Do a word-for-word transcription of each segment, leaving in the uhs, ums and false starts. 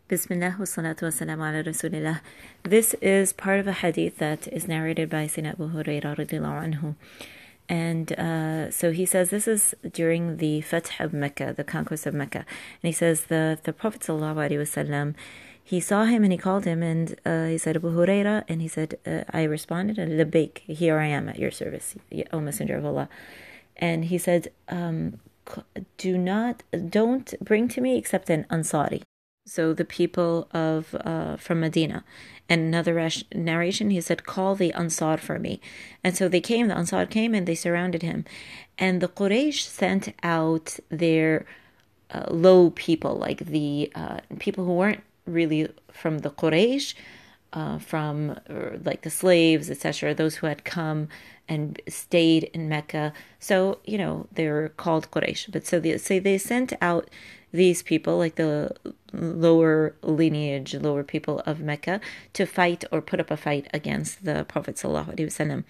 Bismillah wa salatu wa salam ala Rasulillah. This is part of a hadith that is narrated by Sayyidina Abu Hurairah radiallahu anhu. And uh, so he says this is during the Fath of Mecca, the conquest of Mecca. And he says the, the Prophet sallallahu alaihi wasallam, he saw him and he called him and uh, he said, Abu Hurairah, and he said, uh, I responded, Labbaik, here I am at your service, O Messenger of Allah. And he said, um, do not, don't bring to me except an Ansari. So the people of uh, from Medina. And another rash- narration, he said, call the Ansar for me. And so they came, the Ansar came and they surrounded him. And the Quraysh sent out their uh, low people, like the uh, people who weren't really from the Quraysh, uh, from uh, like the slaves, et cetera, those who had come and stayed in Mecca. So, you know, they were called Quraysh. But so they, so they sent out these people, like the lower lineage, lower people of Mecca, to fight or put up a fight against the Prophet sallallahu alaihi wasallam.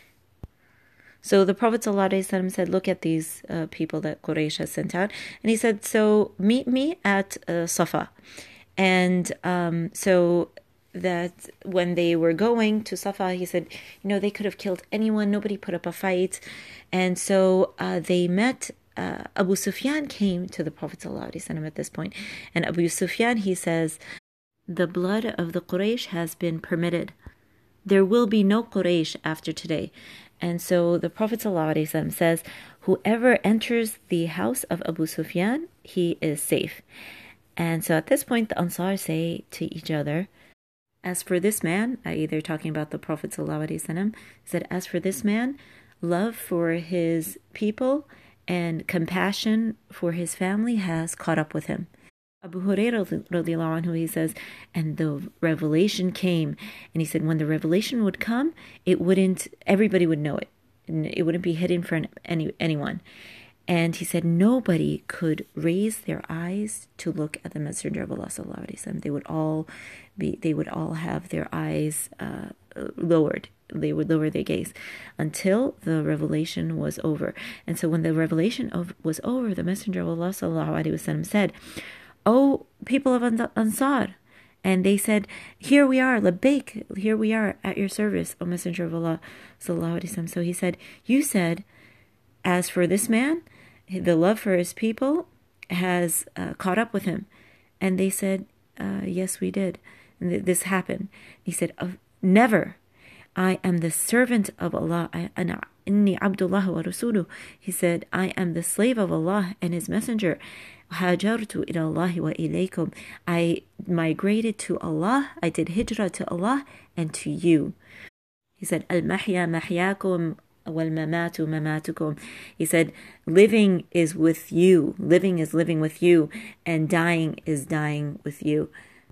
So the Prophet sallallahu alaihi wasallam said, look at these uh, people that Quraysh has sent out. And he said, so meet me at uh, Safa. And um, so that when they were going to Safa, he said, you know, they could have killed anyone. Nobody put up a fight. And so uh, they met. Uh, Abu Sufyan came to the Prophet ﷺ at this point, and Abu Sufyan, he says, the blood of the Quraysh has been permitted. There will be no Quraysh after today. And so the Prophet ﷺ says, whoever enters the house of Abu Sufyan, he is safe. And so at this point, the Ansar say to each other, as for this man, that is, they're talking about the Prophet ﷺ, said, as for this man, love for his people and compassion for his family has caught up with him. Abu Hurairah radiallahu anhu, he says, and the revelation came, and he said when the revelation would come, it wouldn't, everybody would know it, and it wouldn't be hidden from any anyone. And he said nobody could raise their eyes to look at the Messenger of Allah sallallahu alaihi wasallam. They would all be, they would all have their eyes uh, lowered. They would lower their gaze until the revelation was over. And so when the revelation of, was over, the Messenger of Allah sallallahu alaihi wasallam said, "O people of Ansar," and they said, "Here we are, labbaik, here we are at your service, O Messenger of Allah sallallahu alaihi wasallam." So he said, "You said, as for this man, the love for his people has uh, caught up with him," and they said, uh, "Yes, we did. And th- this happened." He said, uh, "Never." I am the servant of Allah. Ana inni Abdullah wa Rasuluh. He said, I am the slave of Allah and His Messenger. Hajartu ila Allahi wa ilaykum. I migrated to Allah. I did hijrah to Allah and to you. He said, Al-mahya mahyakum wal-mamatu mamatukum. He said, living is with you. Living is living with you. And dying is dying with you.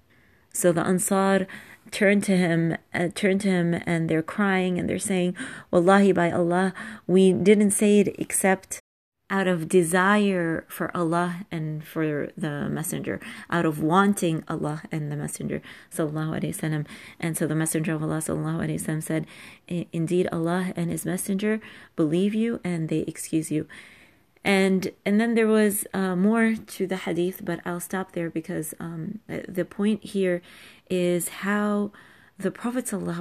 So the Ansar turn to him, uh, turn to him, and they're crying and they're saying, Wallahi, by Allah, we didn't say it except out of desire for Allah and for the Messenger, out of wanting Allah and the Messenger, sallallahu alaihi wasallam. And so the Messenger of Allah, sallallahu alaihi wasallam, said, indeed, Allah and His Messenger believe you and they excuse you. And and then there was uh, more to the hadith, but I'll stop there because um, the point here is how the Prophet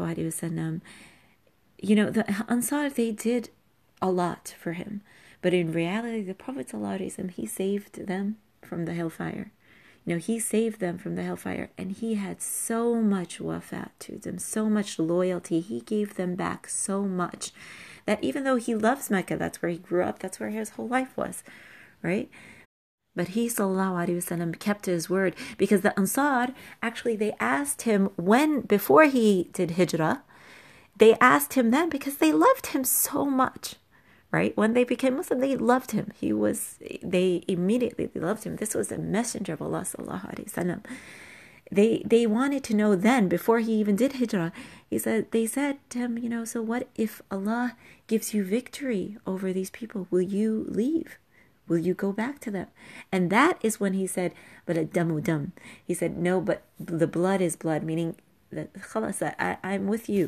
ﷺ, you know, the Ansar, they did a lot for him. But in reality, the Prophet ﷺ, he saved them from the hellfire. You know, he saved them from the hellfire. And he had so much wafat to them, so much loyalty. He gave them back so much that even though he loves Mecca, that's where he grew up, that's where his whole life was, right? But he, sallallahu alaihi wasallam, kept his word, because the Ansar, actually, they asked him when, before he did hijrah, they asked him then because they loved him so much, right? When they became Muslim, they loved him. He was, they immediately they loved him. This was a messenger of Allah, sallallahu alaihi wasallam. They they wanted to know then, before he even did hijrah, he said, they said to him, you know, so what if Allah gives you victory over these people? Will you leave? Will you go back to them? And that is when he said, but a damu dam. He said, no, but the blood is blood, meaning that khalas, I, I'm with you.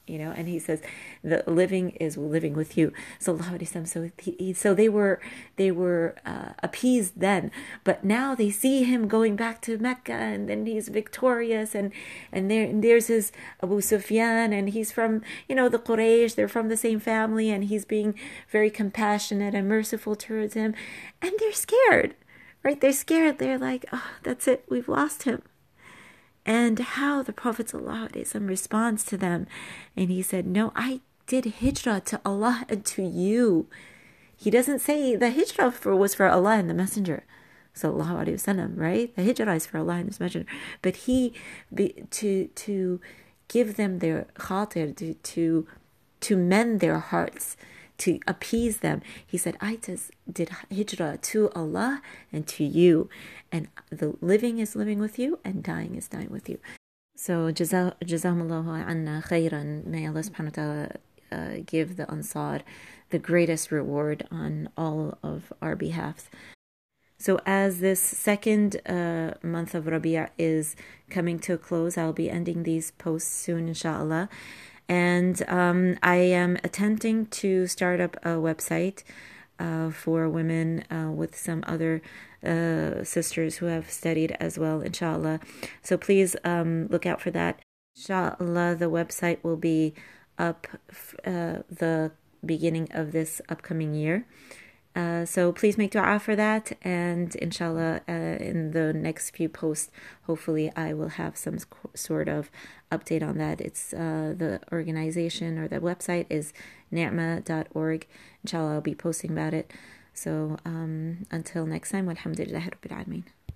you know, and he says the living is living with you. Sallallahu Alaihi Wasallam. So he, so they were they were uh, appeased then, but now they see him going back to Mecca, and then he's victorious, and and there and there's his Abu Sufyan, and he's from, you know, the Quraysh, they're from the same family, and he's being very compassionate and merciful towards him, and they're scared, right? They're scared. They're like, oh, that's it, we've lost him. And how the Prophet ﷺ responds to them. And he said, no, I did hijrah to Allah and to you. He doesn't say the hijrah for, was for Allah and the Messenger, sallallahu alaihi wasallam, right? The hijrah is for Allah and His Messenger. But he, be, to to give them their khatir, to, to, to mend their hearts, to appease them. He said, I just did hijrah to Allah and to you. And the living is living with you, and dying is dying with you. So, Jazakumullahu anna khairan. May Allah subhanahu wa ta'ala uh, give the Ansar the greatest reward on all of our behalf. So, as this second uh, month of Rabi' is coming to a close, I'll be ending these posts soon, inshallah. And um, I am attempting to start up a website uh, for women uh, with some other uh, sisters who have studied as well, inshallah. So please um, look out for that. Inshallah, the website will be up uh, the beginning of this upcoming year. Uh, so please make dua for that, and inshallah, uh, in the next few posts, hopefully I will have some sort of update on that. It's uh, the organization, or the website is ni'ma dot org. Inshallah, I'll be posting about it. So um, until next time, walhamdulillahi rabbil alameen.